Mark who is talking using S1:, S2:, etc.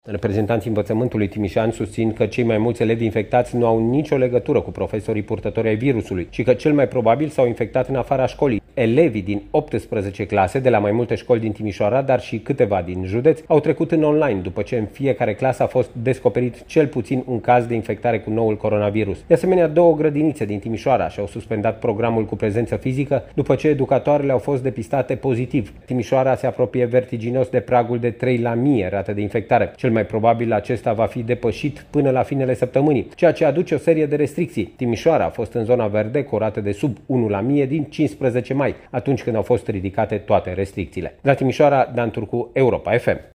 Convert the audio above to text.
S1: Reprezentanții învățământului timișean susțin că cei mai mulți elevi infectați nu au nicio legătură cu profesorii purtători ai virusului și că cel mai probabil s-au infectat în afara școlii. Elevii din 18 clase de la mai multe școli din Timișoara, dar și câteva din județ, au trecut în online după ce în fiecare clasă a fost descoperit cel puțin un caz de infectare cu noul coronavirus. De asemenea, 2 grădinițe din Timișoara și-au suspendat programul cu prezență fizică după ce educatoarele au fost depistate pozitiv. Timișoara se apropie vertiginos de pragul de 3 la 1000 rată de infectare. Cel mai probabil acesta va fi depășit până la finele săptămânii, ceea ce aduce o serie de restricții. Timișoara a fost în zona verde cu o rată de sub 1 la 1000 din 15 mai, atunci când au fost ridicate toate restricțiile. De la Timișoara, Dan Turcu, Europa FM.